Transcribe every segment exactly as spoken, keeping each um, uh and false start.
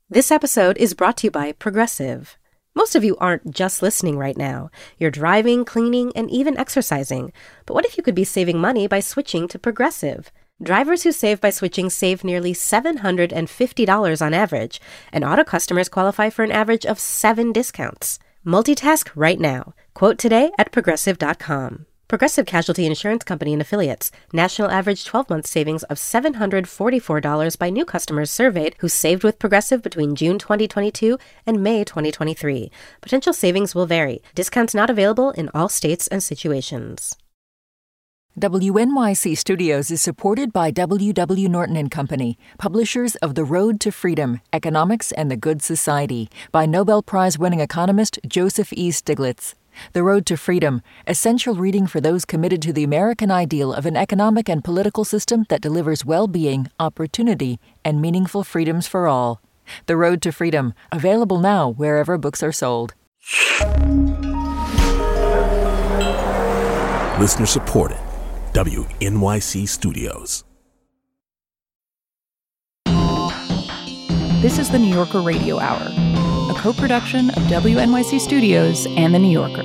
This episode is brought to you by Progressive. Most of you aren't just listening right now. You're driving, cleaning, and even exercising. But what if you could be saving money by switching to Progressive? Drivers who save by switching save nearly seven hundred fifty dollars on average, and auto customers qualify for an average of seven discounts. Multitask right now. Quote today at progressive dot com. Progressive Casualty Insurance Company and Affiliates. National average twelve-month savings of seven hundred forty-four dollars by new customers surveyed who saved with Progressive between June twenty twenty-two and May twenty twenty-three. Potential savings will vary. Discounts not available in all states and situations. W N Y C Studios is supported by W W. Norton and Company, publishers of The Road to Freedom, Economics and the Good Society, by Nobel Prize-winning economist Joseph E. Stiglitz. The Road to Freedom, essential reading for those committed to the American ideal of an economic and political system that delivers well-being, opportunity, and meaningful freedoms for all. The Road to Freedom, available now wherever books are sold. Listener supported. W N Y C Studios. This is the New Yorker Radio Hour, a co-production of W N Y C Studios and The New Yorker.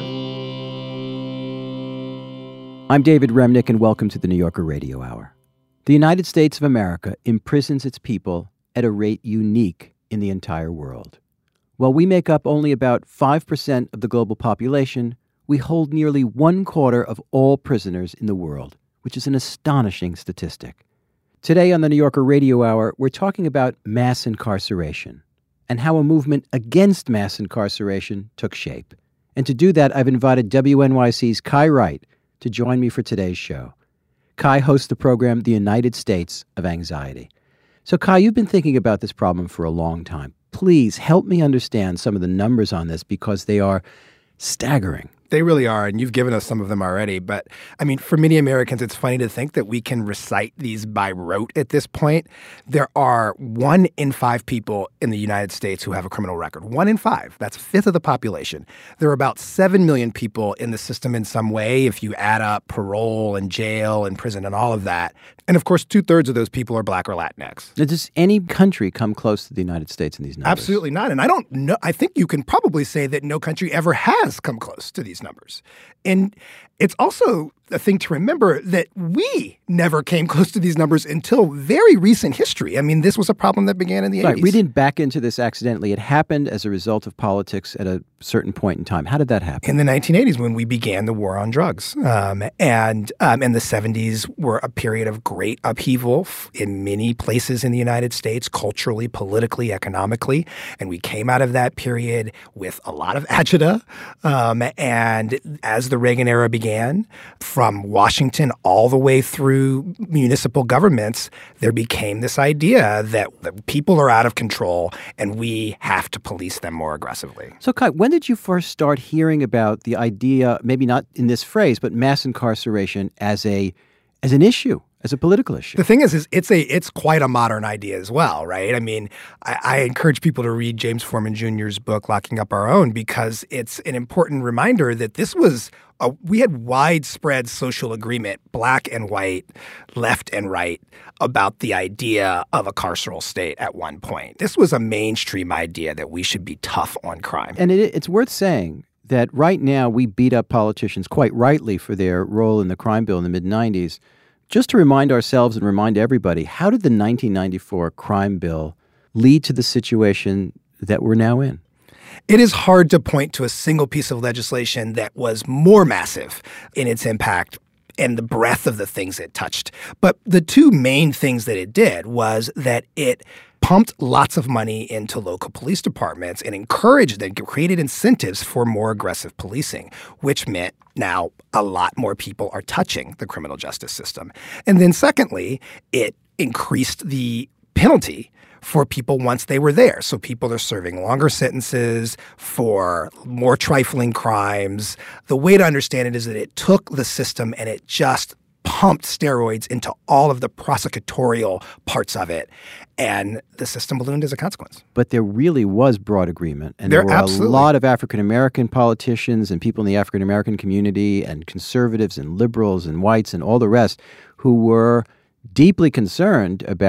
I'm David Remnick, and welcome to the New Yorker Radio Hour. The United States of America imprisons its people at a rate unique in the entire world. While we make up only about five percent of the global population, we hold nearly one quarter of all prisoners in the world, which is an astonishing statistic. Today on the New Yorker Radio Hour, we're talking about mass incarceration and how a movement against mass incarceration took shape. And to do that, I've invited W N Y C's Kai Wright to join me for today's show. Kai hosts the program The United States of Anxiety. So Kai, you've been thinking about this problem for a long time. Please help me understand some of the numbers on this because they are staggering. They really are, and you've given us some of them already. But, I mean, for many Americans, it's funny to think that we can recite these by rote at this point. There are one in five people in the United States who have a criminal record. One in five. That's a fifth of the population. There are about seven million people in the system in some way, if you add up parole and jail and prison and all of that. And, of course, two-thirds of those people are Black or Latinx. Now, does any country come close to the United States in these numbers? Absolutely not. And I don't know. I think you can probably say that no country ever has come close to these numbers. And it's also a thing to remember that we never came close to these numbers until very recent history. I mean, this was a problem that began in the right. eighties. We didn't back into this accidentally. It happened as a result of politics at a certain point in time. How did that happen? In the nineteen eighties, when we began the war on drugs. Um, and um, in the seventies were a period of great upheaval in many places in the United States, culturally, politically, economically. And we came out of that period with a lot of agita. Um, and as the Reagan era began, from Washington all the way through municipal governments, there became this idea that the people are out of control and we have to police them more aggressively. So, Kai, when did you first start hearing about the idea, maybe not in this phrase, but mass incarceration as a as an issue, as a political issue? The thing is, is it's a it's quite a modern idea as well, right? I mean, I, I encourage people to read James Forman Junior's book, Locking Up Our Own, because it's an important reminder that this was a, we had widespread social agreement, black and white, left and right, about the idea of a carceral state at one point. This was a mainstream idea that we should be tough on crime. And it, it's worth saying that right now we beat up politicians quite rightly for their role in the crime bill in the mid nineties. Just to remind ourselves and remind everybody, how did the nineteen ninety-four crime bill lead to the situation that we're now in? It is hard to point to a single piece of legislation that was more massive in its impact and the breadth of the things it touched. But the two main things that it did was that it pumped lots of money into local police departments and encouraged and created incentives for more aggressive policing, which meant now a lot more people are touching the criminal justice system. And then secondly, it increased the penalty for people once they were there. So people are serving longer sentences for more trifling crimes. The way to understand it is that it took the system and it just pumped steroids into all of the prosecutorial parts of it, and the system ballooned as a consequence. But there really was broad agreement, and there, there were absolutely. a lot of African-American politicians and people in the African-American community and conservatives and liberals and whites and all the rest who were deeply concerned about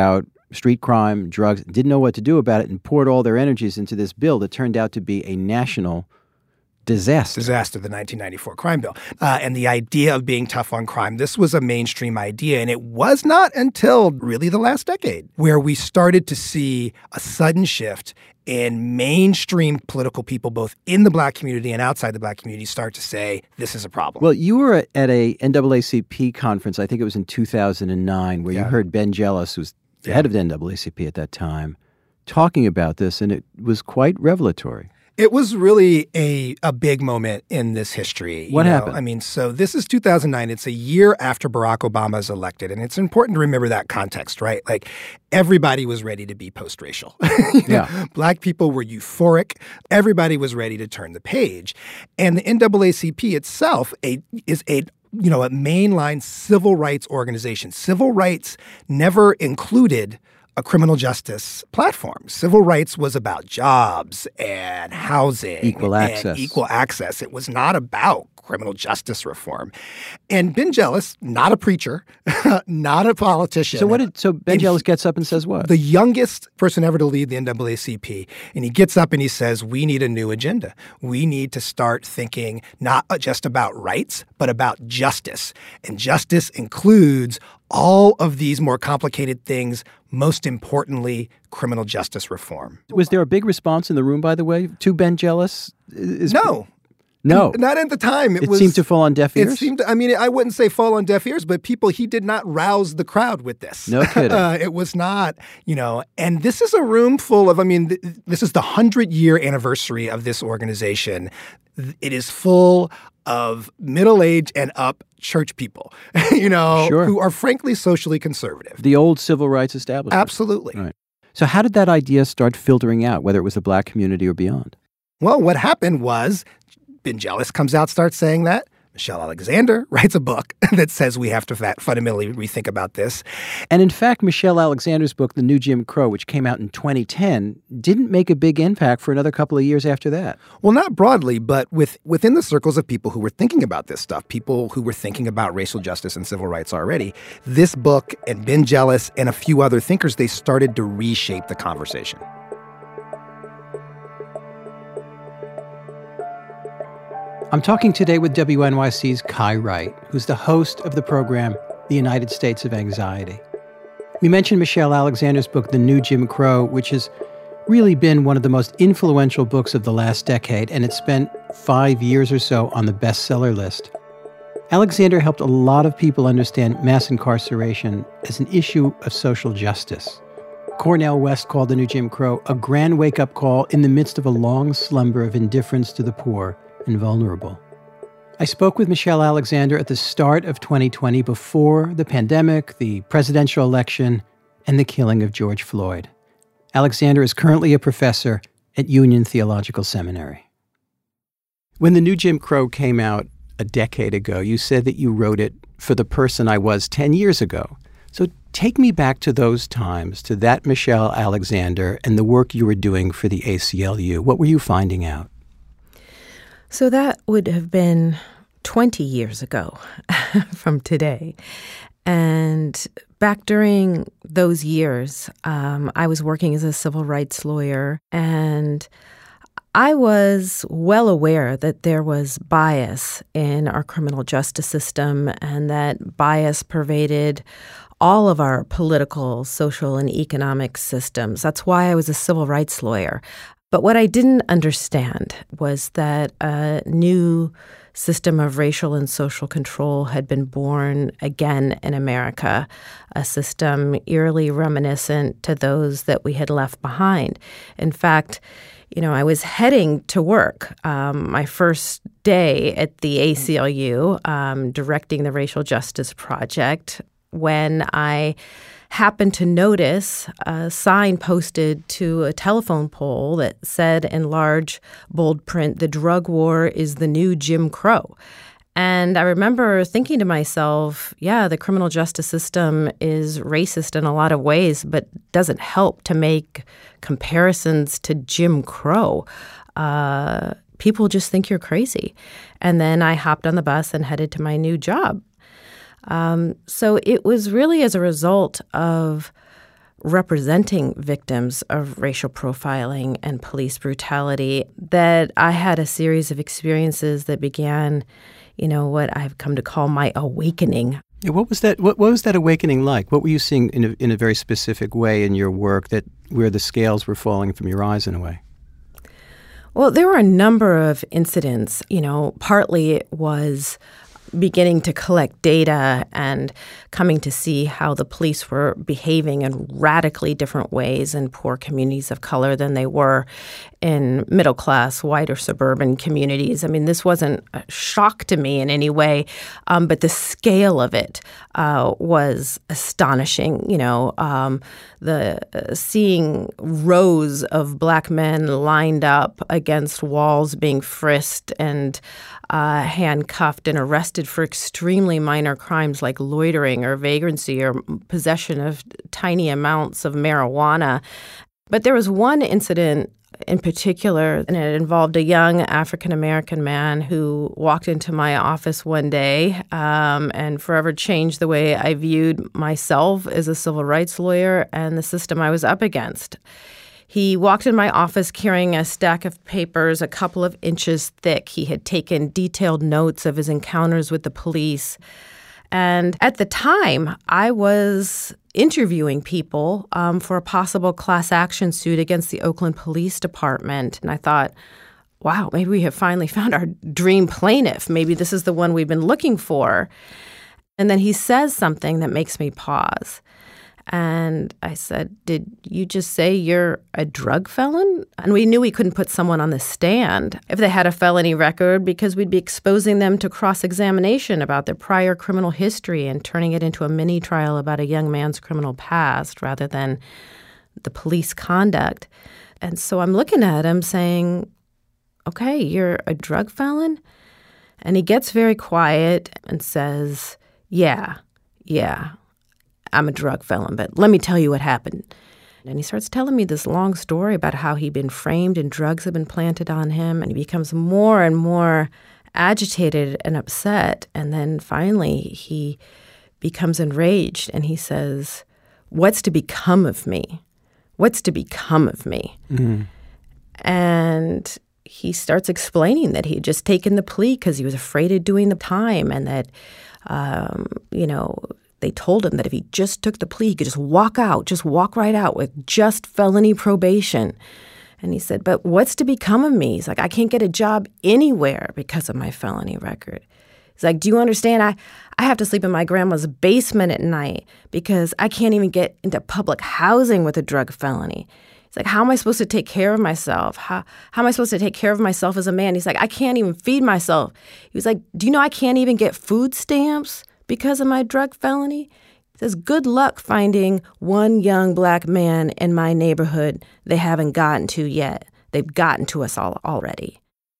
street crime, drugs, didn't know what to do about it, and poured all their energies into this bill that turned out to be a national disaster. Disaster, the nineteen ninety-four crime bill. Uh, and the idea of being tough on crime, this was a mainstream idea. And it was not until really the last decade where we started to see a sudden shift in mainstream political people, both in the Black community and outside the Black community, start to say, this is a problem. Well, you were at a N double A C P conference, I think it was in two thousand nine, where yeah. you heard Ben Jealous, who was the yeah. head of the N double A C P at that time, talking about this, and it was quite revelatory. It was really a, a big moment in this history. What you know? happened? I mean, so this is two thousand nine. It's a year after Barack Obama is elected. And it's important to remember that context, right? Like, everybody was ready to be post-racial. yeah. know? Black people were euphoric. Everybody was ready to turn the page. And the N double A C P itself a, is a you know, a mainline civil rights organization. Civil rights never included a criminal justice platform. Civil rights was about jobs and housing. Equal access. And equal access. It was not about criminal justice reform. And Ben Jealous, not a preacher, not a politician. So what did so Ben Jealous gets up and says what? The youngest person ever to lead the N double A C P. And he gets up and he says, we need a new agenda. We need to start thinking not just about rights, but about justice. And justice includes all of these more complicated things, most importantly, criminal justice reform. Was there a big response in the room, by the way, to Ben Jealous? Is, no. No. Not at the time. It, it was, seemed to fall on deaf ears? It seemed to, I mean, I wouldn't say fall on deaf ears, but people, he did not rouse the crowd with this. No kidding. uh, it was not, you know, and this is a room full of, I mean, th- this is the hundred-year anniversary of this organization. It is full of middle-aged and up church people, you know, sure. who are frankly socially conservative. The old civil rights establishment. Absolutely. Right. So how did that idea start filtering out, whether it was the Black community or beyond? Well, what happened was Ben Jealous comes out, starts saying that. Michelle Alexander writes a book that says we have to fundamentally rethink about this. And in fact, Michelle Alexander's book, The New Jim Crow, which came out in twenty ten, didn't make a big impact for another couple of years after that. Well, not broadly, but with within the circles of people who were thinking about this stuff, people who were thinking about racial justice and civil rights already, this book and Ben Jealous and a few other thinkers, they started to reshape the conversation. I'm talking today with W N Y C's Kai Wright, who's the host of the program, The United States of Anxiety. We mentioned Michelle Alexander's book, The New Jim Crow, which has really been one of the most influential books of the last decade, and it spent five years or so on the bestseller list. Alexander helped a lot of people understand mass incarceration as an issue of social justice. Cornel West called The New Jim Crow a grand wake-up call in the midst of a long slumber of indifference to the poor and vulnerable. I spoke with Michelle Alexander at the start of twenty twenty, before the pandemic, the presidential election, and the killing of George Floyd. Alexander is currently a professor at Union Theological Seminary. When The New Jim Crow came out a decade ago, you said that you wrote it for the person I was ten years ago. So take me back to those times, to that Michelle Alexander and the work you were doing for the A C L U. What were you finding out? So that would have been twenty years ago from today. And back during those years, um, I was working as a civil rights lawyer, and I was well aware that there was bias in our criminal justice system, and that bias pervaded all of our political, social, and economic systems. That's why I was a civil rights lawyer. But what I didn't understand was that a new system of racial and social control had been born again in America, a system eerily reminiscent to those that we had left behind. In fact, you know, I was heading to work um, my first day at the A C L U, um, directing the Racial Justice Project, when I happened to notice a sign posted to a telephone pole that said in large, bold print, "The drug war is the new Jim Crow." And I remember thinking to myself, yeah, the criminal justice system is racist in a lot of ways, but doesn't help to make comparisons to Jim Crow. Uh, people just think you're crazy. And then I hopped on the bus and headed to my new job. Um, so it was really as a result of representing victims of racial profiling and police brutality that I had a series of experiences that began, you know, what I've come to call my awakening. Yeah, what was that? What, what was that awakening like? What were you seeing in a, in a very specific way in your work that where the scales were falling from your eyes in a way? Well, there were a number of incidents. You know, partly it was beginning to collect data and coming to see how the police were behaving in radically different ways in poor communities of color than they were in middle-class, white or suburban communities. I mean, this wasn't a shock to me in any way, um, but the scale of it uh, was astonishing. You know, um, the uh, seeing rows of black men lined up against walls being frisked and uh, handcuffed and arrested for extremely minor crimes like loitering or vagrancy or possession of tiny amounts of marijuana. But there was one incident in particular, and it involved a young African-American man who walked into my office one day um, and forever changed the way I viewed myself as a civil rights lawyer and the system I was up against. He walked in my office carrying a stack of papers a couple of inches thick. He had taken detailed notes of his encounters with the police. And at the time, I was interviewing people um, for a possible class action suit against the Oakland Police Department. And I thought, wow, maybe we have finally found our dream plaintiff. Maybe this is the one we've been looking for. And then he says something that makes me pause. And I said, did you just say you're a drug felon? And we knew we couldn't put someone on the stand if they had a felony record because we'd be exposing them to cross-examination about their prior criminal history and turning it into a mini-trial about a young man's criminal past rather than the police conduct. And so I'm looking at him saying, okay, you're a drug felon? And he gets very quiet and says, yeah, yeah. I'm a drug felon, but let me tell you what happened. And he starts telling me this long story about how he'd been framed and drugs had been planted on him, and he becomes more and more agitated and upset. And then finally he becomes enraged and he says, what's to become of me? What's to become of me? Mm-hmm. And he starts explaining that he had just taken the plea because he was afraid of doing the time and that, um, you know, they told him that if he just took the plea, he could just walk out, just walk right out with just felony probation. And he said, but what's to become of me? He's like, I can't get a job anywhere because of my felony record. He's like, do you understand? I, I have to sleep in my grandma's basement at night because I can't even get into public housing with a drug felony. He's like, how am I supposed to take care of myself? How, how am I supposed to take care of myself as a man? He's like, I can't even feed myself. He was like, do you know I can't even get food stamps because of my drug felony? He says, good luck finding one young black man in my neighborhood they haven't gotten to yet. They've gotten to us all already.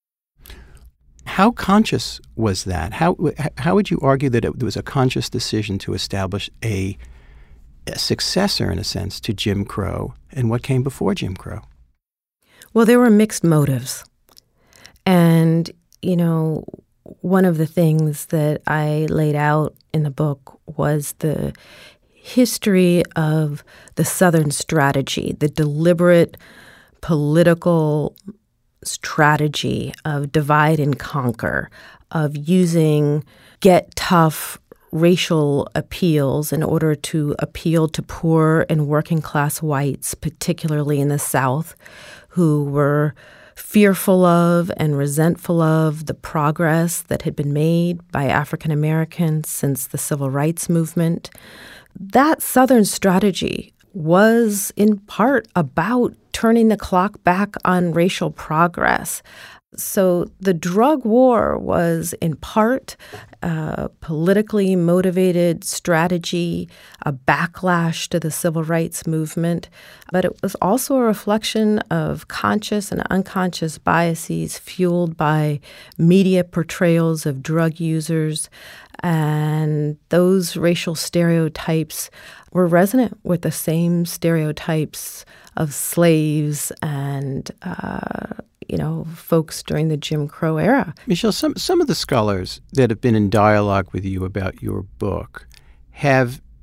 How conscious was that? How how would you argue that it was a conscious decision to establish a, a successor, in a sense, to Jim Crow and what came before Jim Crow? Well, there were mixed motives. And, you know, one of the things that I laid out in the book was the history of the Southern strategy, the deliberate political strategy of divide and conquer, of using get tough racial appeals in order to appeal to poor and working class whites, particularly in the South, who were fearful of and resentful of the progress that had been made by African Americans since the Civil Rights Movement. That Southern strategy was in part about turning the clock back on racial progress. So the drug war was in part a politically motivated strategy, a backlash to the civil rights movement, but it was also a reflection of conscious and unconscious biases fueled by media portrayals of drug users, and those racial stereotypes were resonant with the same stereotypes of slaves and uh, you know, folks during the Jim Crow era. Michelle, some, some of the scholars that have been in dialogue with you about your book have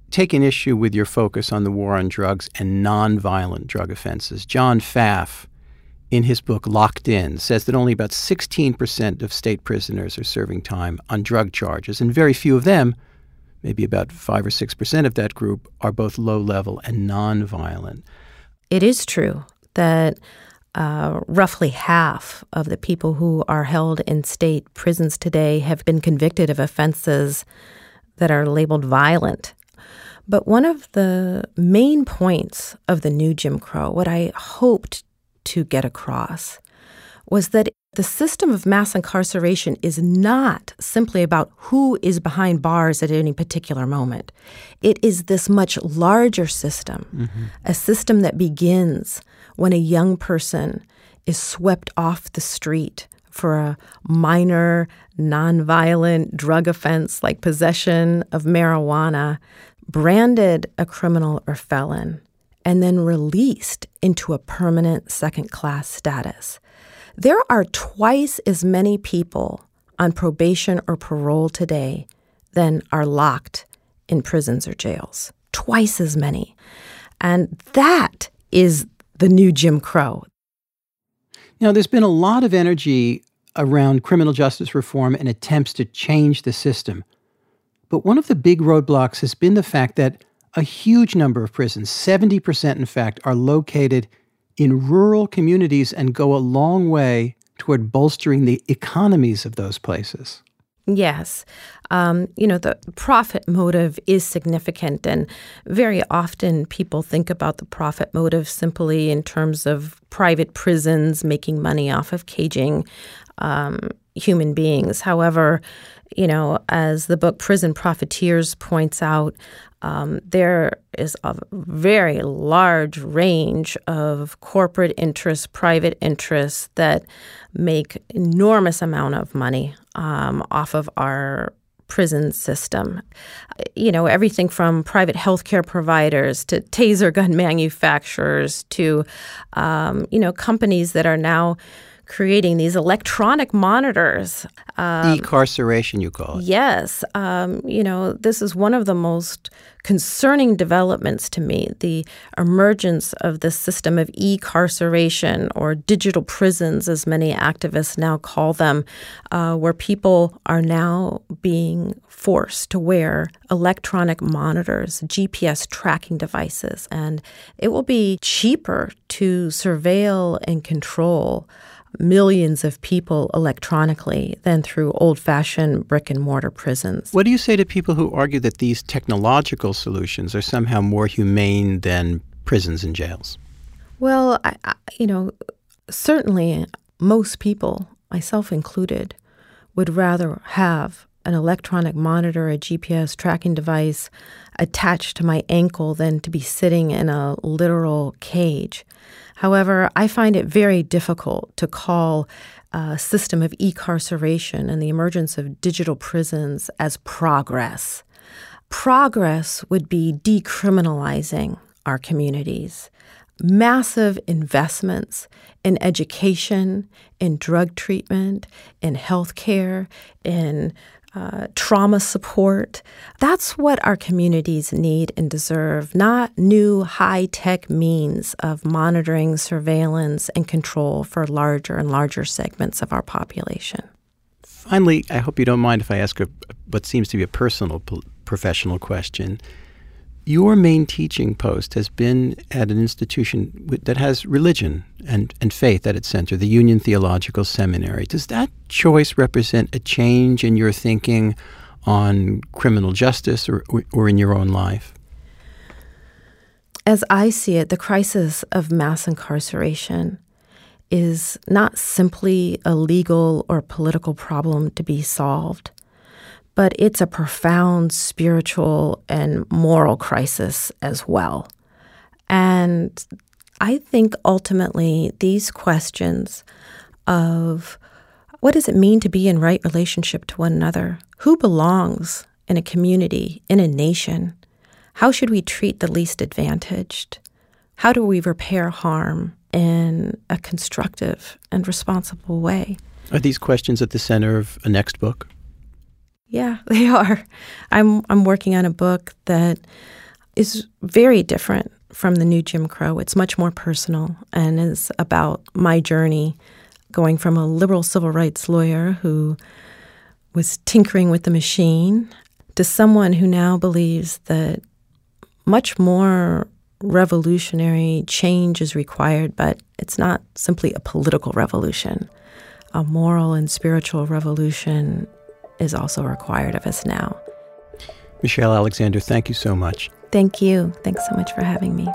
take an issue with your focus on the war on drugs and nonviolent drug offenses. John Pfaff, in his book Locked In, says that only about sixteen percent of state prisoners are serving time on drug charges, and very few of them, maybe about five or six percent of that group, are both low-level and nonviolent. It is true that uh, roughly half of the people who are held in state prisons today have been convicted of offenses that are labeled violent. But one of the main points of the new Jim Crow, what I hoped to get across, was that the system of mass incarceration is not simply about who is behind bars at any particular moment. It is this much larger system, mm-hmm. a system that begins when a young person is swept off the street for a minor, nonviolent drug offense like possession of marijuana, branded a criminal or felon, and then released into a permanent second-class status. There are twice as many people on probation or parole today than are locked in prisons or jails. Twice as many. And that is the new Jim Crow. Now, there's been a lot of energy around criminal justice reform and attempts to change the system. But one of the big roadblocks has been the fact that a huge number of prisons, seventy percent in fact, are located in rural communities and go a long way toward bolstering the economies of those places. Yes. Um, you know, the profit motive is significant, and very often people think about the profit motive simply in terms of private prisons making money off of caging um, human beings. However, you know, as the book Prison Profiteers points out, um, there is a very large range of corporate interests, private interests that make enormous amount of money um, off of our prison system. You know, everything from private healthcare providers to taser gun manufacturers to, um, you know, companies that are now creating these electronic monitors. Um, Decarceration, you call it. Yes. Um, you know, this is one of the most concerning developments to me, the emergence of the system of e-carceration, or digital prisons, as many activists now call them, uh, where people are now being forced to wear electronic monitors, G P S tracking devices, and it will be cheaper to surveil and control millions of people electronically than through old-fashioned brick-and-mortar prisons. What do you say to people who argue that these technological solutions are somehow more humane than prisons and jails? Well, I, I, you know, certainly most people, myself included, would rather have an electronic monitor, a G P S tracking device attached to my ankle than to be sitting in a literal cage. However, I find it very difficult to call a system of e-carceration and the emergence of digital prisons as progress. Progress would be decriminalizing our communities. Massive investments in education, in drug treatment, in healthcare, in Uh, trauma support. That's what our communities need and deserve, not new high-tech means of monitoring, surveillance, and control for larger and larger segments of our population. Finally, I hope you don't mind if I ask a, what seems to be a personal, professional question. Your main teaching post has been at an institution that has religion and, and faith at its center, the Union Theological Seminary. Does that choice represent a change in your thinking on criminal justice or, or, or in your own life? As I see it, the crisis of mass incarceration is not simply a legal or political problem to be solved, but it's a profound spiritual and moral crisis as well. And I think ultimately these questions of what does it mean to be in right relationship to one another? Who belongs in a community, in a nation? How should we treat the least advantaged? How do we repair harm in a constructive and responsible way? Are these questions at the center of a next book? Yeah, they are. I'm I'm working on a book that is very different from the new Jim Crow. It's much more personal and is about my journey going from a liberal civil rights lawyer who was tinkering with the machine to someone who now believes that much more revolutionary change is required, but it's not simply a political revolution. A moral and spiritual revolution is also required of us now. Michelle Alexander, thank you so much. Thank you. Thanks so much for having me.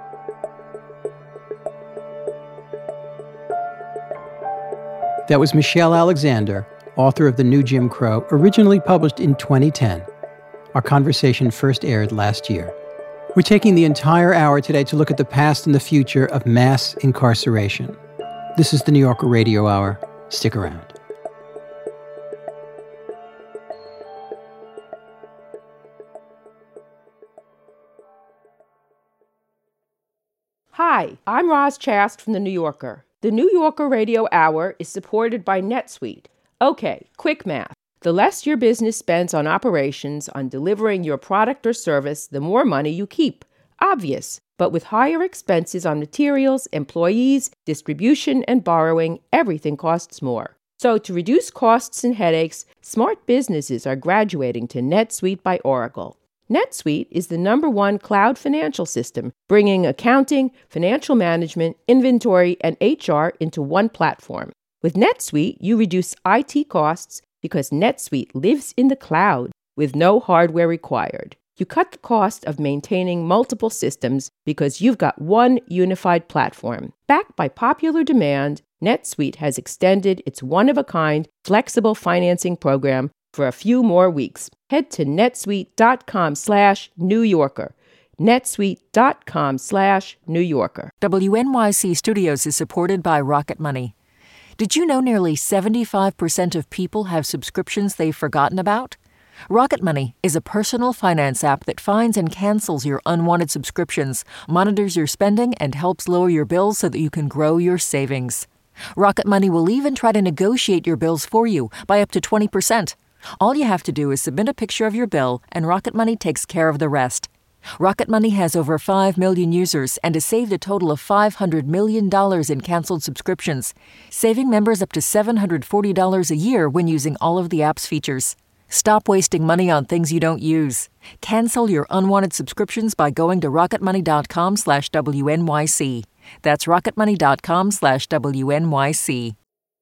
That was Michelle Alexander, author of The New Jim Crow, originally published in twenty ten. Our conversation first aired last year. We're taking the entire hour today to look at the past and the future of mass incarceration. This is the New Yorker Radio Hour. Stick around. Hi, I'm Roz Chast from The New Yorker. The New Yorker Radio Hour is supported by NetSuite. Okay, quick math. The less your business spends on operations, on delivering your product or service, the more money you keep. Obvious. But with higher expenses on materials, employees, distribution, and borrowing, everything costs more. So to reduce costs and headaches, smart businesses are graduating to NetSuite by Oracle. NetSuite is the number one cloud financial system, bringing accounting, financial management, inventory, and H R into one platform. With NetSuite, you reduce I T costs because NetSuite lives in the cloud with no hardware required. You cut the cost of maintaining multiple systems because you've got one unified platform. Backed by popular demand, NetSuite has extended its one-of-a-kind flexible financing program for a few more weeks. Head to netsuite.com slash New Yorker. netsuite.com slash New Yorker. W N Y C Studios is supported by Rocket Money. Did you know nearly seventy-five percent of people have subscriptions they've forgotten about? Rocket Money is a personal finance app that finds and cancels your unwanted subscriptions, monitors your spending, and helps lower your bills so that you can grow your savings. Rocket Money will even try to negotiate your bills for you by up to twenty percent. All you have to do is submit a picture of your bill, and Rocket Money takes care of the rest. Rocket Money has over five million users and has saved a total of five hundred million dollars in canceled subscriptions, saving members up to seven hundred forty dollars a year when using all of the app's features. Stop wasting money on things you don't use. Cancel your unwanted subscriptions by going to rocketmoney.com slash WNYC. That's rocketmoney.com slash WNYC.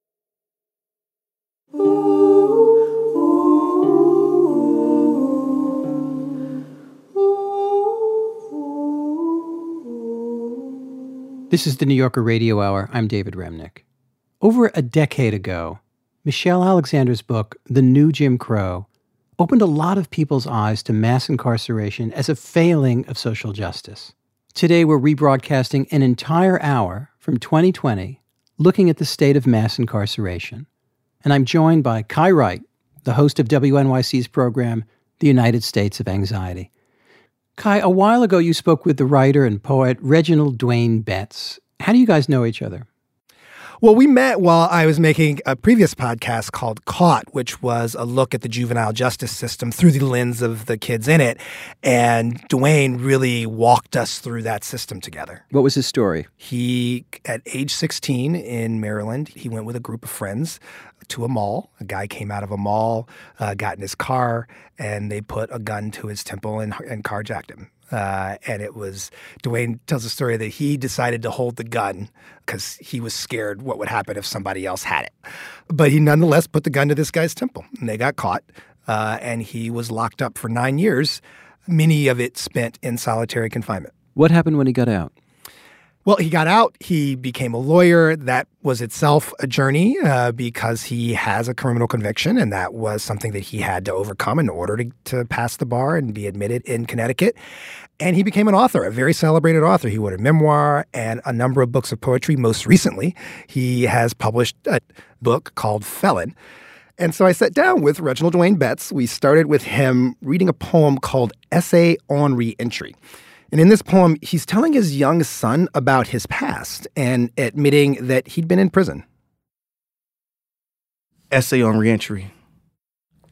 This is the New Yorker Radio Hour. I'm David Remnick. Over a decade ago, Michelle Alexander's book, The New Jim Crow, opened a lot of people's eyes to mass incarceration as a failing of social justice. Today, we're rebroadcasting an entire hour from twenty twenty, looking at the state of mass incarceration. And I'm joined by Kai Wright, the host of W N Y C's program, The United States of Anxiety. Kai, a while ago you spoke with the writer and poet Reginald Dwayne Betts. How do you guys know each other? Well, we met while I was making a previous podcast called Caught, which was a look at the juvenile justice system through the lens of the kids in it. And Dwayne really walked us through that system together. What was his story? He, at age sixteen in Maryland, he went with a group of friends to a mall. A guy came out of a mall, uh, got in his car, and they put a gun to his temple and, and carjacked him. Uh, and it was, Dwayne tells a story that he decided to hold the gun because he was scared what would happen if somebody else had it. But he nonetheless put the gun to this guy's temple, and they got caught. Uh, and he was locked up for nine years, many of it spent in solitary confinement. What happened when he got out? Well, he got out. He became a lawyer. That was itself a journey uh, because he has a criminal conviction, and that was something that he had to overcome in order to, to pass the bar and be admitted in Connecticut. And he became an author, a very celebrated author. He wrote a memoir and a number of books of poetry. Most recently, he has published a book called Felon. And so I sat down with Reginald Dwayne Betts. We started with him reading a poem called Essay on Reentry. And in this poem, he's telling his young son about his past and admitting that he'd been in prison. Essay on Reentry.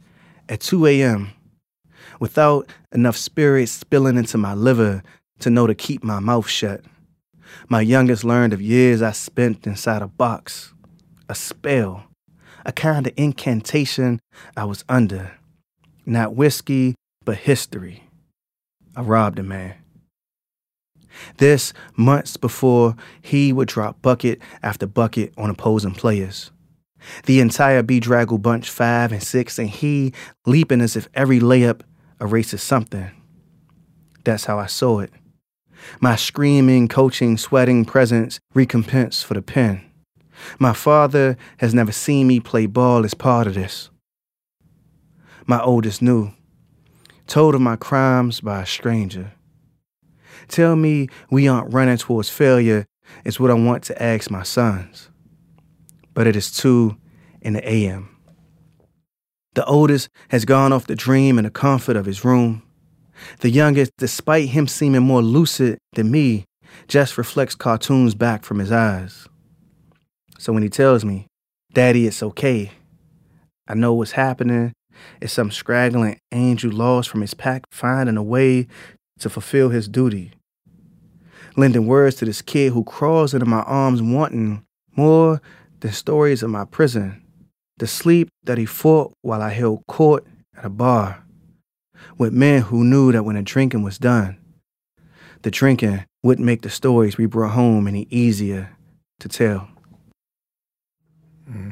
at two a.m. without enough spirit spilling into my liver to know to keep my mouth shut. My youngest learned of years I spent inside a box, a spell, a kind of incantation I was under. Not whiskey, but history. I robbed a man. This months before he would drop bucket after bucket on opposing players. The entire bedraggled bunch five and six, and he leaping as if every layup erases something. That's how I saw it. My screaming, coaching, sweating presence recompense for the pen. My father has never seen me play ball as part of this. My oldest knew. Told of my crimes by a stranger. Tell me we aren't running towards failure is what I want to ask my sons. But it is two in the a m. The oldest has gone off to dream in the comfort of his room. The youngest, despite him seeming more lucid than me, just reflects cartoons back from his eyes. So when he tells me, Daddy, it's okay, I know what's happening. It's some scraggling angel lost from his pack finding a way to fulfill his duty. Lending words to this kid who crawls into my arms wanting more than stories of my prison. The sleep that he fought while I held court at a bar. With men who knew that when the drinking was done, the drinking wouldn't make the stories we brought home any easier to tell. Mm.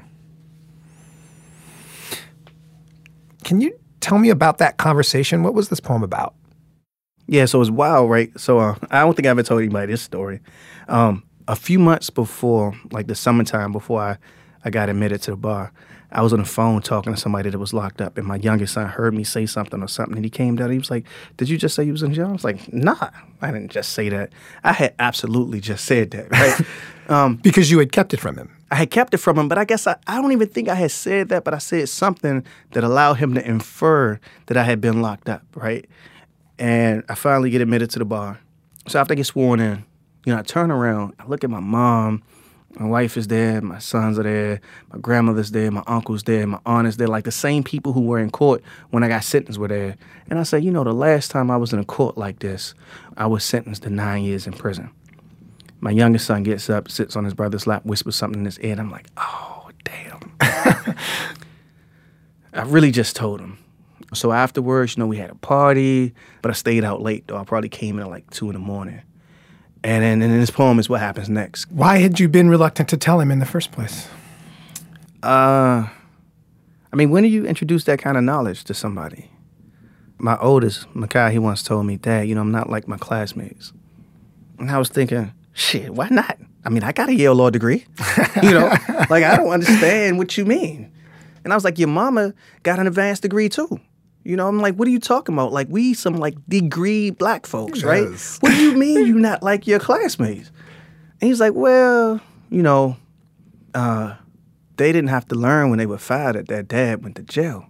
Can you tell me about that conversation? What was this poem about? Yeah, so it's wild, right? So uh, I don't think I ever told anybody this story. Um, a few months before, like the summertime, before I, I got admitted to the bar, I was on the phone talking to somebody that was locked up, and my youngest son heard me say something or something, and he came down, he was like, did you just say you was in jail? I was like, nah, I didn't just say that. I had absolutely just said that, right? um, because you had kept it from him. I had kept it from him, but I guess I, I don't even think I had said that, but I said something that allowed him to infer that I had been locked up, right? And I finally get admitted to the bar. So after I get sworn in, you know, I turn around, I look at my mom, my wife is there, my sons are there, my grandmother's there, my uncle's there, my aunt is there, like the same people who were in court when I got sentenced were there. And I said, you know, the last time I was in a court like this, I was sentenced to nine years in prison. My youngest son gets up, sits on his brother's lap, whispers something in his ear, and I'm like, oh, damn. I really just told him. So afterwards, you know, we had a party, but I stayed out late, though. I probably came in at like two in the morning. And then in this poem is what happens next. Why had you been reluctant to tell him in the first place? Uh, I mean, when do you introduce that kind of knowledge to somebody? My oldest, Makai, he once told me, Dad, you know, I'm not like my classmates. And I was thinking, shit, why not? I mean, I got a Yale law degree. You know, like, I don't understand what you mean. And I was like, your mama got an advanced degree, too. You know, I'm like, what are you talking about? Like, we some, like, degree black folks, right? Yes. What do you mean you not like your classmates? And he's like, well, you know, uh, they didn't have to learn when they were five that their dad went to jail.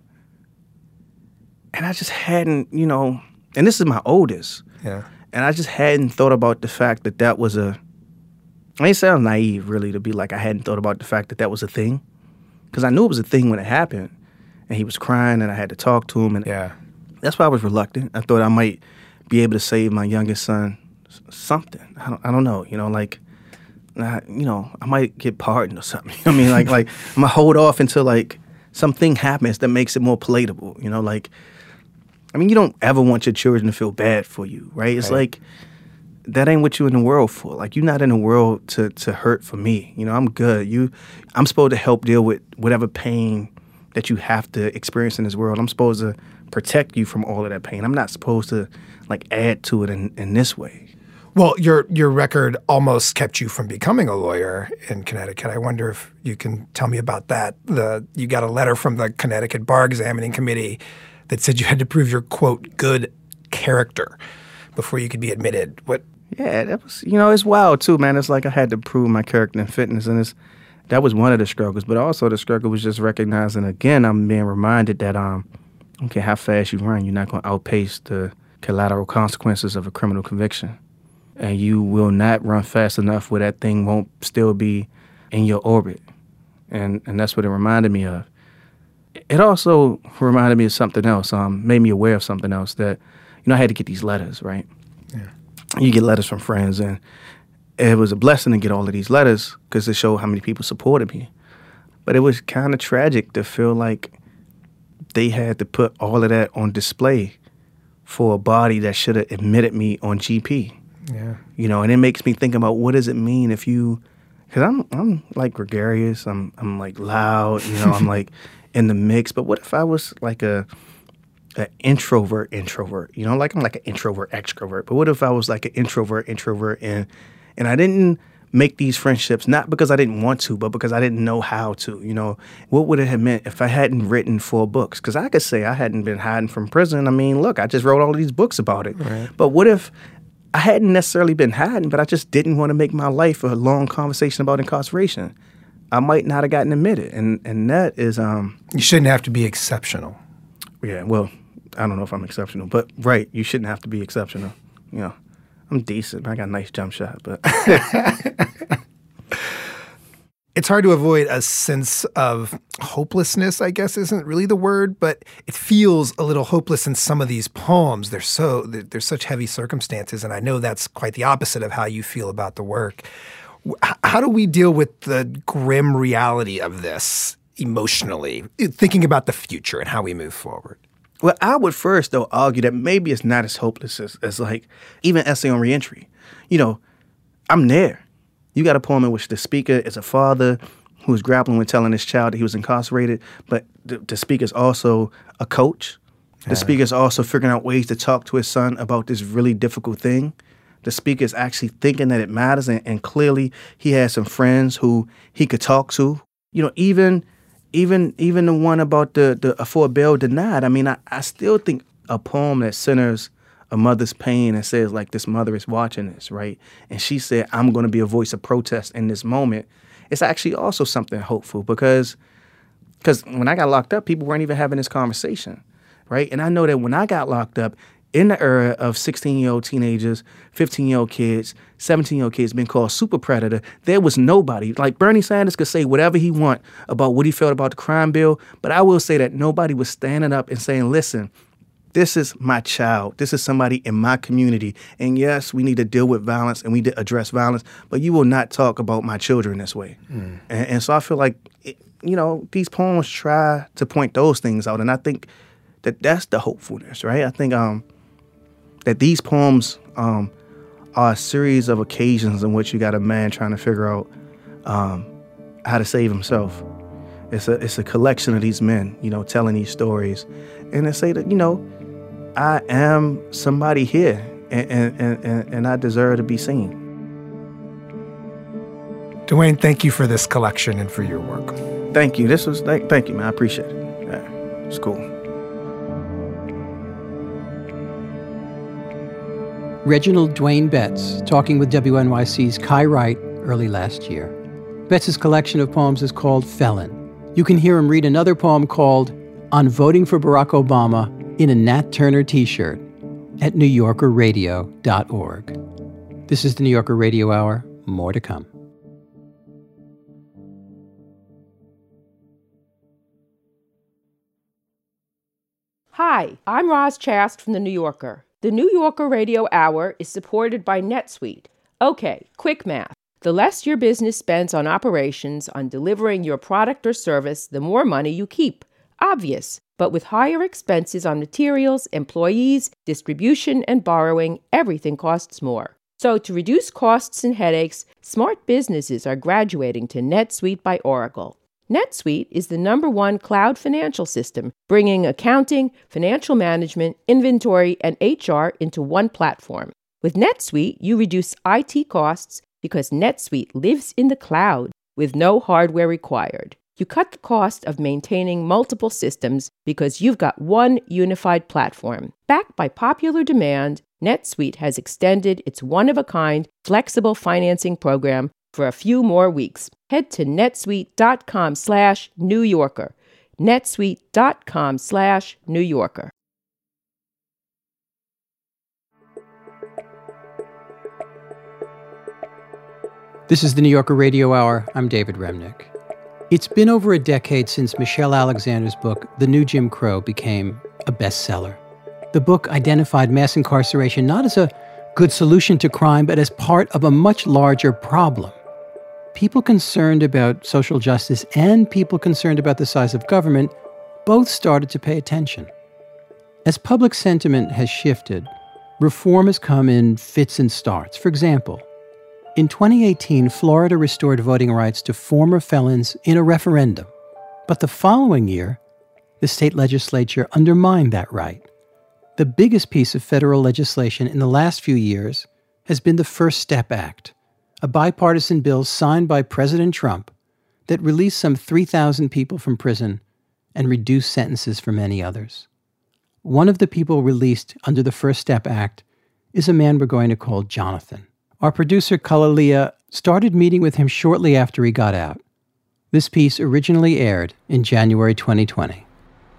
And I just hadn't, you know, and this is my oldest. Yeah. And I just hadn't thought about the fact that that was a, I mean, it sounds naive, really, to be like I hadn't thought about the fact that that was a thing. Because I knew it was a thing when it happened. And he was crying, and I had to talk to him. And yeah. That's why I was reluctant. I thought I might be able to save my youngest son something. I don't, I don't know, you know, like, I, you know, I might get pardoned or something. I mean, like, like I'm going to hold off until, like, something happens that makes it more palatable, you know, like, I mean, you don't ever want your children to feel bad for you, right? It's right. Like, that ain't what you're in the world for. Like, you're not in the world to to hurt for me. You know, I'm good. You, I'm supposed to help deal with whatever pain that you have to experience in this world. I'm supposed to protect you from all of that pain. I'm not supposed to, like, add to it in, in this way. Well, your your record almost kept you from becoming a lawyer in Connecticut. I wonder if you can tell me about that. The you got a letter from the Connecticut Bar Examining Committee that said you had to prove your, quote, good character before you could be admitted. What? Yeah, that was, you know, it's wild, too, man. It's like I had to prove my character and fitness, and it's that was one of the struggles, but also the struggle was just recognizing, again, I'm being reminded that, um, I don't care how fast you run, you're not going to outpace the collateral consequences of a criminal conviction. And you will not run fast enough where that thing won't still be in your orbit. And and that's what it reminded me of. it also reminded me of something else, um, made me aware of something else that, you know, I had to get these letters, right? Yeah. You get letters from friends, and it was a blessing to get all of these letters because it showed how many people supported me. But it was kind of tragic to feel like they had to put all of that on display for a body that should have admitted me on G P. Yeah. You know, and it makes me think about what does it mean if you, because I'm I'm like gregarious, I'm I'm like loud, you know, I'm like in the mix. But what if I was like a an introvert introvert? You know, like I'm like an introvert extrovert. But what if I was like an introvert introvert and and I didn't make these friendships, not because I didn't want to, but because I didn't know how to, you know? What would it have meant if I hadn't written four books? Because I could say I hadn't been hiding from prison. I mean, look, I just wrote all of these books about it. Right. But what if I hadn't necessarily been hiding, but I just didn't want to make my life a long conversation about incarceration? I might not have gotten admitted. And and that is... um. You shouldn't have to be exceptional. Yeah, well, I don't know if I'm exceptional, but right, you shouldn't have to be exceptional, you know. I'm decent. I got a nice jump shot, but it's hard to avoid a sense of hopelessness, I guess isn't really the word, but it feels a little hopeless in some of these poems. They're so they're such heavy circumstances, and I know that's quite the opposite of how you feel about the work. How do we deal with the grim reality of this emotionally, thinking about the future and how we move forward? Well, I would first, though, argue that maybe it's not as hopeless as, as like, even Essay on Reentry. You know, I'm there. You got a poem in which the speaker is a father who is grappling with telling his child that he was incarcerated, but the, the speaker is also a coach. The yeah. speaker is also figuring out ways to talk to his son about this really difficult thing. The speaker is actually thinking that it matters, and, and clearly he has some friends who he could talk to. You know, even... Even even the one about the, the for bail denied, I mean, I, I still think a poem that centers a mother's pain and says, like, this mother is watching this, right? And she said, I'm going to be a voice of protest in this moment. It's actually also something hopeful because because when I got locked up, people weren't even having this conversation, right? And I know that when I got locked up, in the era of sixteen-year-old teenagers, fifteen-year-old kids, seventeen-year-old kids being called super predator, there was nobody. Like, Bernie Sanders could say whatever he want about what he felt about the crime bill, but I will say that nobody was standing up and saying, listen, this is my child. This is somebody in my community. And yes, we need to deal with violence and we need to address violence, but you will not talk about my children this way. Mm. And, and so I feel like, it, you know, these poems try to point those things out. And I think that that's the hopefulness, right? I think... um. that these poems um, are a series of occasions in which you got a man trying to figure out um, how to save himself. It's a it's a collection of these men, you know, telling these stories, and they say that, you know, I am somebody here, and and and, and I deserve to be seen. Dwayne, thank you for this collection and for your work. Thank you. This was thank, thank you, man. I appreciate it. Yeah, it's cool. Reginald Dwayne Betts, talking with W N Y C's Kai Wright early last year. Betts' collection of poems is called Felon. You can hear him read another poem called On Voting for Barack Obama in a Nat Turner t-shirt at new yorker radio dot org. This is the New Yorker Radio Hour. More to come. Hi, I'm Roz Chast from The New Yorker. The New Yorker Radio Hour is supported by NetSuite. Okay, quick math. The less your business spends on operations, on delivering your product or service, the more money you keep. Obvious. But with higher expenses on materials, employees, distribution, and borrowing, everything costs more. So to reduce costs and headaches, smart businesses are graduating to NetSuite by Oracle. NetSuite is the number one cloud financial system, bringing accounting, financial management, inventory, and H R into one platform. With NetSuite, you reduce I T costs because NetSuite lives in the cloud with no hardware required. You cut the cost of maintaining multiple systems because you've got one unified platform. Backed by popular demand, NetSuite has extended its one-of-a-kind flexible financing program for a few more weeks. Head to netsuite.com slash New Yorker. netsuite.com slash New Yorker. This is the New Yorker Radio Hour. I'm David Remnick. It's been over a decade since Michelle Alexander's book, The New Jim Crow, became a bestseller. The book identified mass incarceration not as a good solution to crime, but as part of a much larger problem. People concerned about social justice and people concerned about the size of government both started to pay attention. As public sentiment has shifted, reform has come in fits and starts. For example, in twenty eighteen, Florida restored voting rights to former felons in a referendum. But the following year, the state legislature undermined that right. The biggest piece of federal legislation in the last few years has been the First Step Act, a bipartisan bill signed by President Trump that released some three thousand people from prison and reduced sentences for many others. One of the people released under the First Step Act is a man we're going to call Jonathan. Our producer, Kalalia, started meeting with him shortly after he got out. This piece originally aired in January twenty twenty.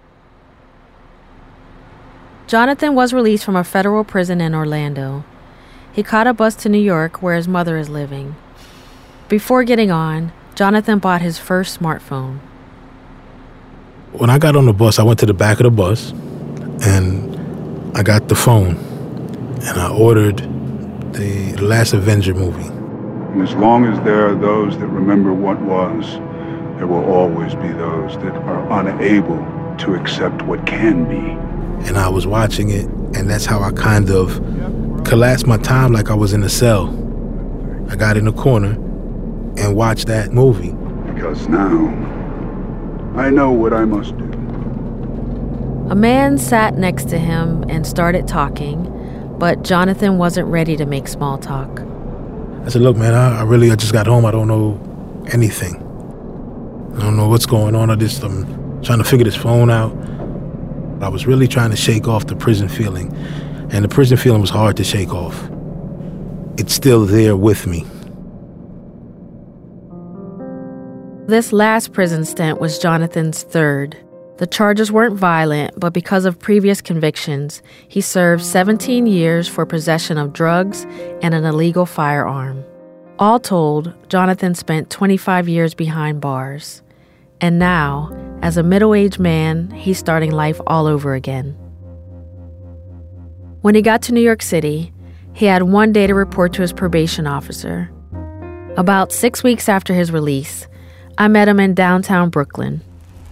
Jonathan was released from a federal prison in Orlando. He caught a bus to New York, where his mother is living. Before getting on, Jonathan bought his first smartphone. When I got on the bus, I went to the back of the bus, and I got the phone, and I ordered the Last Avenger movie. And as long as there are those that remember what was, there will always be those that are unable to accept what can be. And I was watching it, and that's how I kind of collapsed my time like I was in a cell. I got in a corner and watched that movie. Because now, I know what I must do. A man sat next to him and started talking, but Jonathan wasn't ready to make small talk. I said, look, man, I, I really, I just got home. I don't know anything. I don't know what's going on. I just, I'm trying to figure this phone out. I was really trying to shake off the prison feeling. And the prison feeling was hard to shake off. It's still there with me. This last prison stint was Jonathan's third. The charges weren't violent, but because of previous convictions, he served seventeen years for possession of drugs and an illegal firearm. All told, Jonathan spent twenty-five years behind bars. And now, as a middle-aged man, he's starting life all over again. When he got to New York City, he had one day to report to his probation officer. About six weeks after his release, I met him in downtown Brooklyn.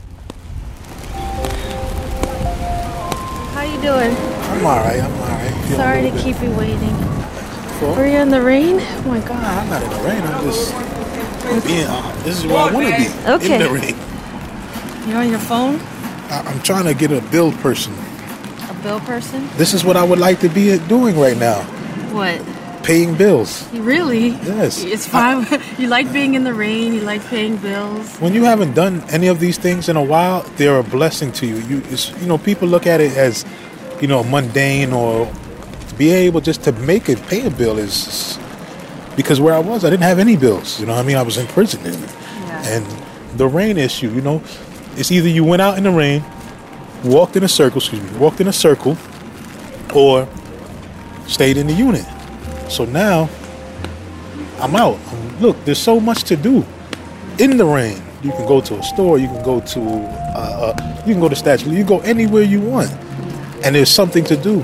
How you doing? I'm all right, I'm all right. Sorry to keep you waiting. Were you in the rain? Oh my God. Nah, I'm not in the rain, I'm just being, uh, this is where I want to be, okay. in the rain. You're on your phone? I, I'm trying to get a bill person. A bill person? This is what I would like to be doing right now. What? Paying bills. Really? Yes. It's fine. I, you like being in the rain, you like paying bills. When you haven't done any of these things in a while, they're a blessing to you. You, it's, you know, people look at it as, you know, mundane, or to be able just to make it, pay a bill is, because where I was, I didn't have any bills. You know what I mean? I was in prison. And, yeah. and the rain issue, you know, it's either you went out in the rain, walked in a circle, excuse me, walked in a circle, or stayed in the unit. So now, I'm out. Look, there's so much to do in the rain. You can go to a store, you can go to, uh, uh, you can go to Statue, you can go anywhere you want, and there's something to do.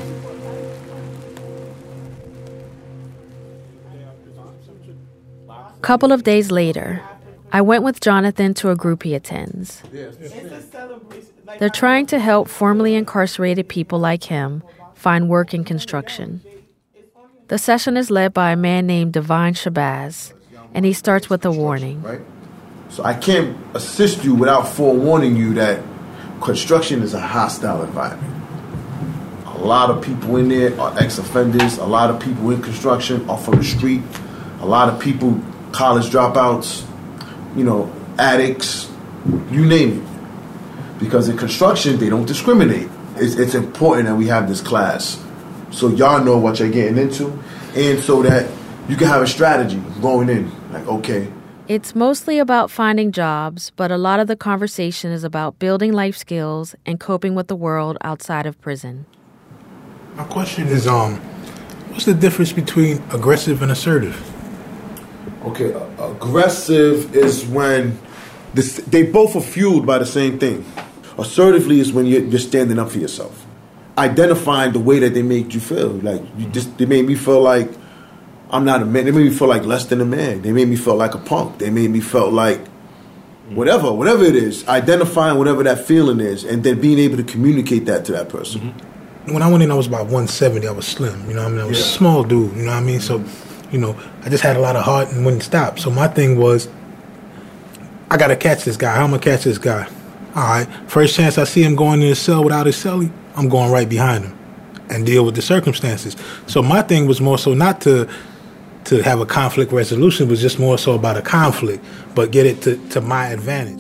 A couple of days later, I went with Jonathan to a group he attends. They're trying to help formerly incarcerated people like him find work in construction. The session is led by a man named Divine Shabazz, and he starts with a warning. Right? So I can't assist you without forewarning you that construction is a hostile environment. A lot of people in there are ex-offenders. A lot of people in construction are from the street. A lot of people, college dropouts, you know, addicts, you name it. Because in construction, they don't discriminate. It's, it's important that we have this class so y'all know what you're getting into, and so that you can have a strategy going in. Like, okay. It's mostly about finding jobs, but a lot of the conversation is about building life skills and coping with the world outside of prison. My question is, um, what's the difference between aggressive and assertive? Okay, uh, aggressive is when This, they both are fueled by the same thing. Assertively is when you're, you're standing up for yourself. Identifying the way that they make you feel. Like, you just, they made me feel like I'm not a man. They made me feel like less than a man. They made me feel like a punk. They made me feel like whatever, whatever it is, identifying whatever that feeling is, and then being able to communicate that to that person. Mm-hmm. When I went in, I was about one seventy. I was slim, you know what I mean? I was yeah. a small dude, you know what I mean? So, you know, I just had a lot of heart and wouldn't stop. So my thing was, I got to catch this guy. How am I going to catch this guy? All right, first chance I see him going in his cell without his cellie, I'm going right behind him and deal with the circumstances. So my thing was more so not to to have a conflict resolution, it was just more so about a conflict, but get it to, to my advantage.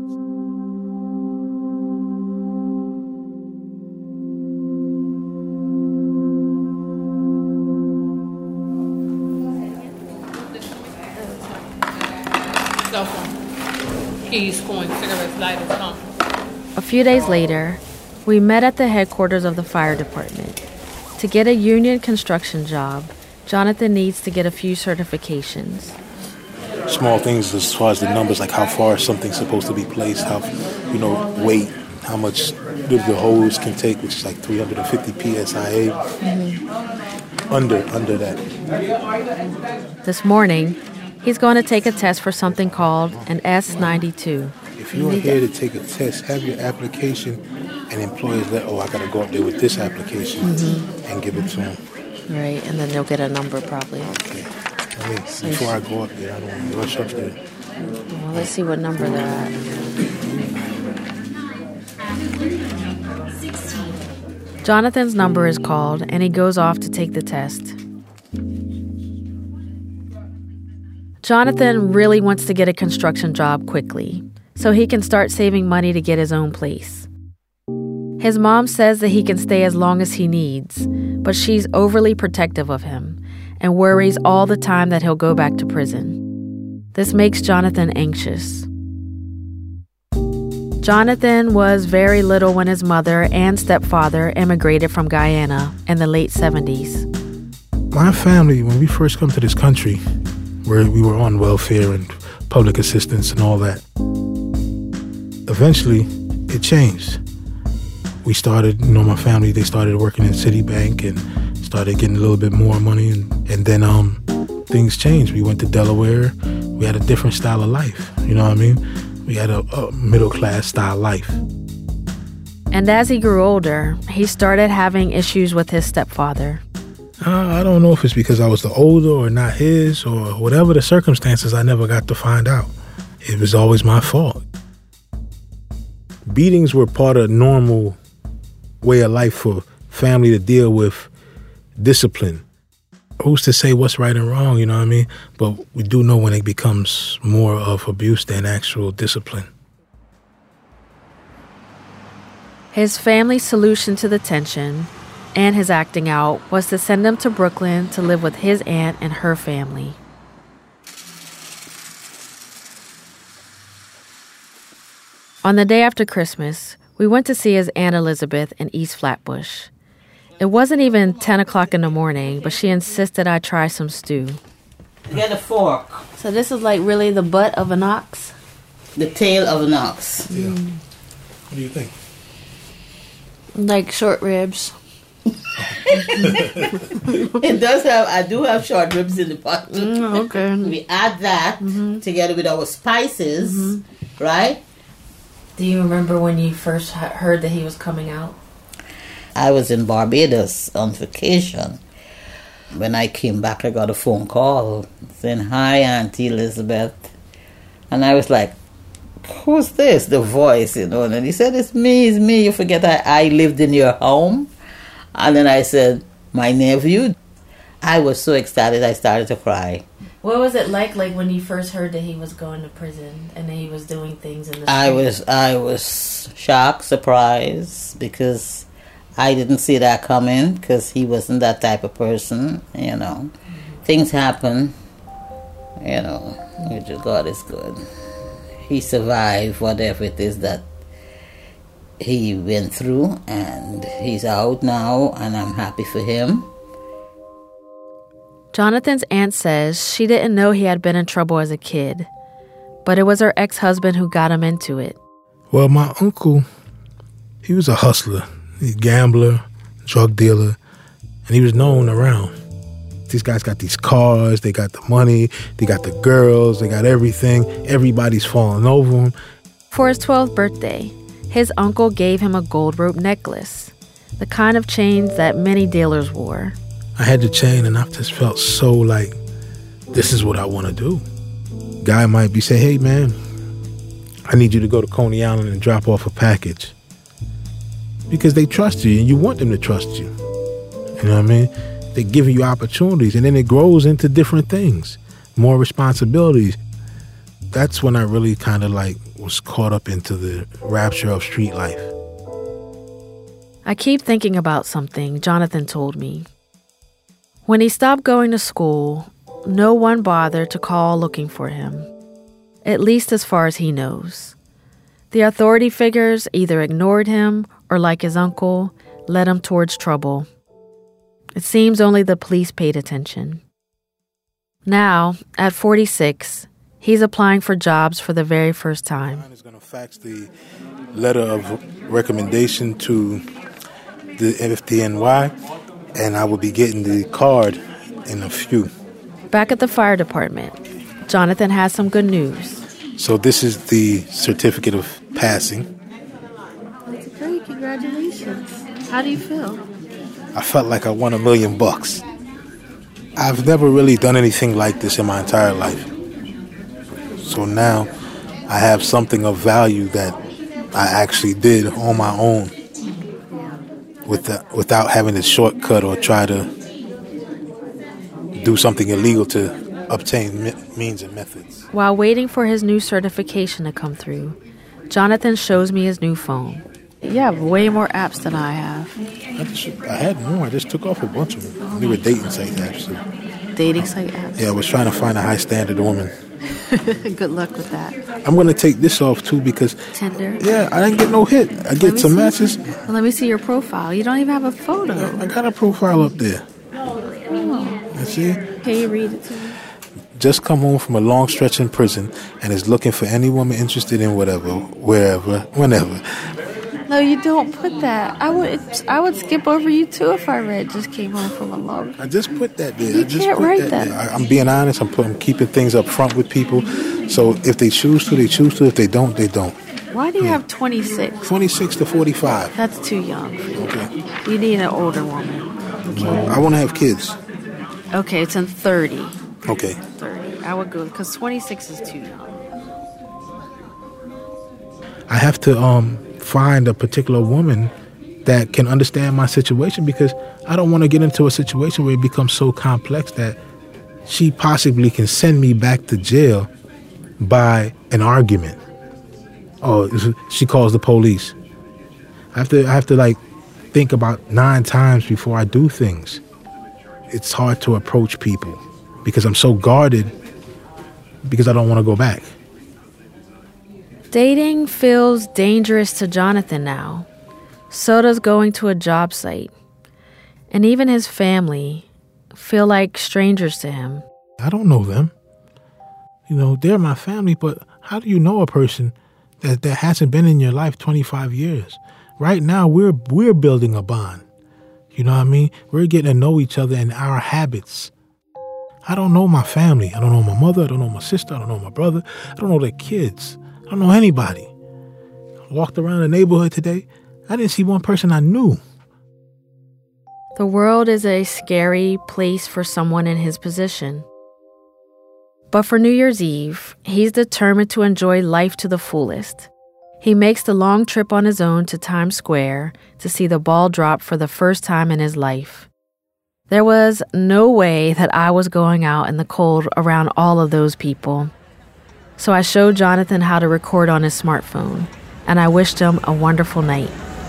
Cell phone, keys, coins, cigarettes, lighters, huh? A few days later, we met at the headquarters of the fire department. To get a union construction job, Jonathan needs to get a few certifications. Small things as far as the numbers, like how far something's supposed to be placed, how, you know, weight, how much the, the hose can take, which is like three hundred fifty P S I A. Mm-hmm. Under, under that. This morning, he's going to take a test for something called an S ninety-two. If you are here to take a test, have your application, and employers let, oh, I got to go up there with this application mm-hmm. and give it to them. Right, and then they'll get a number probably. Okay. I mean, so before I go up there, I don't want to rush up there. Well, let's see what number they're at. Jonathan's number is called, and he goes off to take the test. Jonathan really wants to get a construction job quickly, so he can start saving money to get his own place. His mom says that he can stay as long as he needs, but she's overly protective of him and worries all the time that he'll go back to prison. This makes Jonathan anxious. Jonathan was very little when his mother and stepfather immigrated from Guyana in the late seventies. My family, when we first come to this country, where we were on welfare and public assistance and all that, eventually it changed. We started, you know, my family, they started working at Citibank and started getting a little bit more money. And, and then um, things changed. We went to Delaware. We had a different style of life. You know what I mean? We had a, a middle-class style life. And as he grew older, he started having issues with his stepfather. Uh, I don't know if it's because I was the older or not his or whatever the circumstances, I never got to find out. It was always my fault. Beatings were part of normal way of life for family to deal with discipline. Who's to say what's right and wrong, you know what I mean? But we do know when it becomes more of abuse than actual discipline. His family's solution to the tension and his acting out was to send him to Brooklyn to live with his aunt and her family. On the day after Christmas, we went to see his Aunt Elizabeth in East Flatbush. It wasn't even ten o'clock in the morning, but she insisted I try some stew. Get a fork. So this is like really the butt of an ox? The tail of an ox. Yeah. Mm. What do you think? Like short ribs. It does have, I do have short ribs in the pot. Mm, okay. We add that mm-hmm. together with our spices, mm-hmm. right? Do you remember when you first heard that he was coming out? I was in Barbados on vacation. When I came back, I got a phone call saying, "Hi, Auntie Elizabeth." And I was like, "Who's this?" The voice, you know. And he said, "It's me, it's me. You forget I, I lived in your home?" And then I said, "My nephew." I was so excited, I started to cry. What was it like, like when you first heard that he was going to prison and that he was doing things in the street? I was, I was shocked, surprised, because I didn't see that coming, because he wasn't that type of person, you know. Mm-hmm. Things happen, you know. God is good. He survived whatever it is that he went through, and he's out now, and I'm happy for him. Jonathan's aunt says she didn't know he had been in trouble as a kid, But it was her ex-husband who got him into it. Well, my uncle, he was a hustler, a gambler, drug dealer, and he was known around. These guys got these cars, they got the money, they got the girls, they got everything. Everybody's falling over him. For his twelfth birthday, his uncle gave him a gold rope necklace, the kind of chains that many dealers wore. I had the chain and I just felt so like, this is what I want to do. Guy might be saying, hey man, I need you to go to Coney Island and drop off a package. Because they trust you and you want them to trust you. You know what I mean? They're giving you opportunities and then it grows into different things, more responsibilities. That's when I really kind of like was caught up into the rapture of street life. I keep thinking about something Jonathan told me. When he stopped going to school, no one bothered to call looking for him, at least as far as he knows. The authority figures either ignored him or, like his uncle, led him towards trouble. It seems only the police paid attention. Now, at forty-six, he's applying for jobs for the very first time. I'm going to fax the letter of recommendation to the F D N Y, and I will be getting the card in a few. Back at the fire department, Jonathan has some good news. So this is the certificate of passing. That's great. Congratulations. How do you feel? I felt like I won a million bucks. I've never really done anything like this in my entire life. So now I have something of value that I actually did on my own with the, without having to shortcut or try to do something illegal to obtain me- means and methods. While waiting for his new certification to come through, Jonathan shows me his new phone. You have way more apps than I have. I, just, I had more. I just took off a bunch of them. They were dating site apps. So. Dating site apps? Yeah, I was trying to find a high standard woman. Good luck with that. I'm going to take this off, too, because... Tinder? Yeah, I didn't get no hit. I get some matches. Well, let me see your profile. You don't even have a photo. Yeah, I got a profile up there. Oh. You see? Can you read it to me? Just come home from a long stretch in prison and is looking for any woman interested in whatever, wherever, whenever. No, you don't put that. I would I would skip over you, too, if I read just came home from a long... I just put that there. You I just can't put write that. that. There. I, I'm being honest. I'm, putting, I'm keeping things up front with people. So if they choose to, they choose to. If they don't, they don't. Why do you yeah. have twenty-six? twenty-six to forty-five. That's too young for you. Okay. You need an older woman. Okay. I want to have kids. Okay, it's in thirty. Okay. thirty. I would go, because twenty-six is too young. I have to um find a particular woman that can understand my situation, because I don't want to get into a situation where it becomes so complex that she possibly can send me back to jail by an argument. Oh, she calls the police. I have to I have to like think about nine times before I do things. It's hard to approach people because I'm so guarded because I don't want to go back. Dating feels dangerous to Jonathan now. So does going to a job site. And even his family feel like strangers to him. I don't know them. You know, they're my family, but how do you know a person that, that hasn't been in your life twenty-five years? Right now, we're we're building a bond. You know what I mean? We're getting to know each other and our habits. I don't know my family. I don't know my mother. I don't know my sister. I don't know my brother. I don't know their kids. I don't know anybody. I walked around the neighborhood today. I didn't see one person I knew. The world is a scary place for someone in his position. But for New Year's Eve, he's determined to enjoy life to the fullest. He makes the long trip on his own to Times Square to see the ball drop for the first time in his life. There was no way that I was going out in the cold around all of those people. So I showed Jonathan how to record on his smartphone, and I wished him a wonderful night.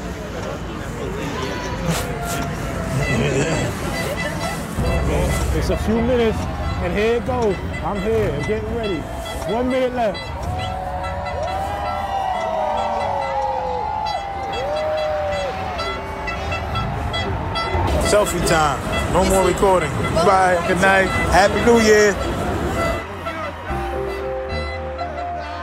It's a few minutes, and here it goes. I'm here, I'm getting ready. One minute left. Selfie time. No more recording. Bye. Good night. Happy New Year.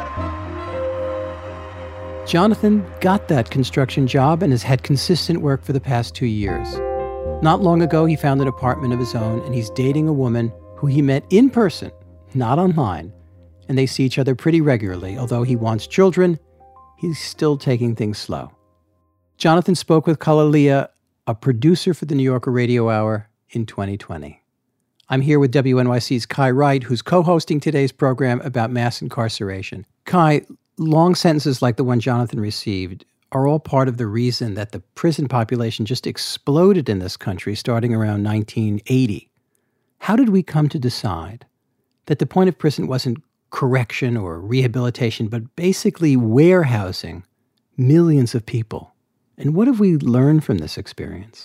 Jonathan got that construction job and has had consistent work for the past two years. Not long ago, he found an apartment of his own, and he's dating a woman who he met in person, not online, and they see each other pretty regularly. Although he wants children, he's still taking things slow. Jonathan spoke with Kalalea, a producer for the New Yorker Radio Hour, in twenty twenty. I'm here with W N Y C's Kai Wright, who's co-hosting today's program about mass incarceration. Kai, long sentences like the one Jonathan received are all part of the reason that the prison population just exploded in this country starting around nineteen eighty. How did we come to decide that the point of prison wasn't correction or rehabilitation, but basically warehousing millions of people? And what have we learned from this experience?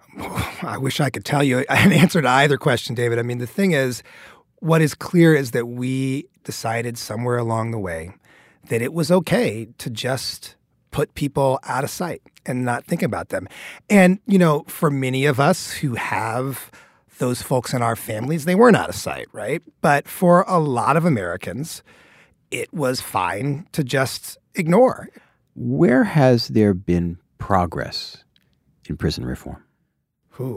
I wish I could tell you an answer to either question, David. I mean, the thing is, what is clear is that we decided somewhere along the way that it was okay to just put people out of sight and not think about them. And, you know, for many of us who have those folks in our families, they weren't out of sight, right? But for a lot of Americans, it was fine to just ignore. Where has there been progress in prison reform? Ooh.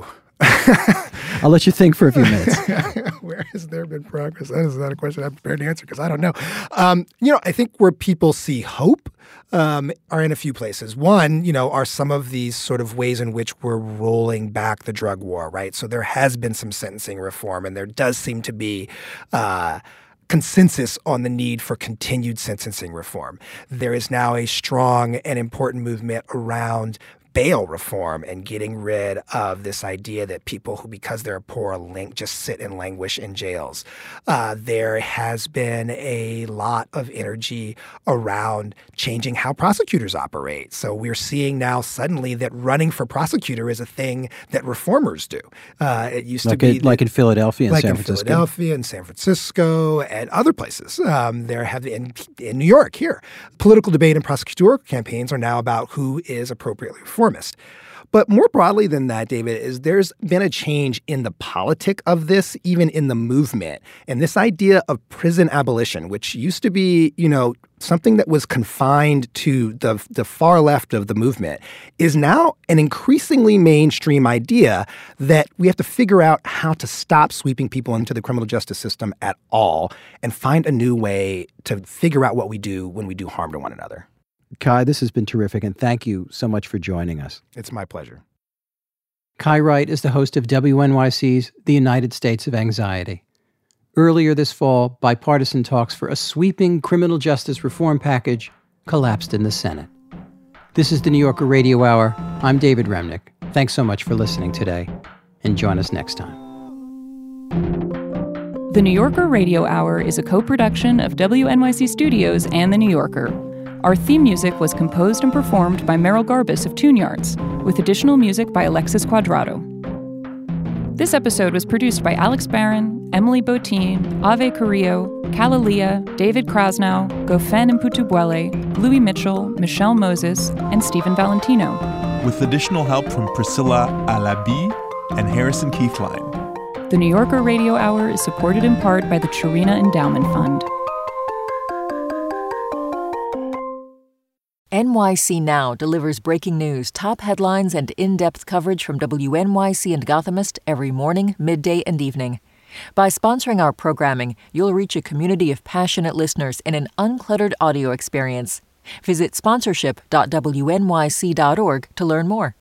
I'll let you think for a few minutes. Where has there been progress? That is not a question I'm prepared to answer because I don't know. Um, you know, I think where people see hope um, are in a few places. One, you know, are some of these sort of ways in which we're rolling back the drug war, right? So there has been some sentencing reform, and there does seem to be uh, consensus on the need for continued sentencing reform. There is now a strong and important movement around bail reform and getting rid of this idea that people who, because they're poor, link, just sit and languish in jails. Uh, there has been a lot of energy around changing how prosecutors operate. So we're seeing now suddenly that running for prosecutor is a thing that reformers do. Uh, it used like to be a, like in Philadelphia and like San in Francisco. Philadelphia and San Francisco and other places. Um, there have in, in New York here, political debate and prosecutorial campaigns are now about who is appropriately reformed. But more broadly than that, David, is there's been a change in the politic of this, even in the movement. And this idea of prison abolition, which used to be, you know, something that was confined to the, the far left of the movement, is now an increasingly mainstream idea that we have to figure out how to stop sweeping people into the criminal justice system at all and find a new way to figure out what we do when we do harm to one another. Kai, this has been terrific, and thank you so much for joining us. It's my pleasure. Kai Wright is the host of W N Y C's The United States of Anxiety. Earlier this fall, bipartisan talks for a sweeping criminal justice reform package collapsed in the Senate. This is the New Yorker Radio Hour. I'm David Remnick. Thanks so much for listening today, and join us next time. The New Yorker Radio Hour is a co-production of W N Y C Studios and The New Yorker. Our theme music was composed and performed by Merrill Garbus of Tune Yards, with additional music by Alexis Quadrado. This episode was produced by Alex Barron, Emily Botine, Ave Carrillo, Kalalea, David Krasnow, Gofen Mputubwele, Louis Mitchell, Michelle Moses, and Stephen Valentino. With additional help from Priscilla Alabi and Harrison Keithline. The New Yorker Radio Hour is supported in part by the Chirina Endowment Fund. N Y C Now delivers breaking news, top headlines, and in-depth coverage from W N Y C and Gothamist every morning, midday, and evening. By sponsoring our programming, you'll reach a community of passionate listeners in an uncluttered audio experience. Visit sponsorship dot W N Y C dot org to learn more.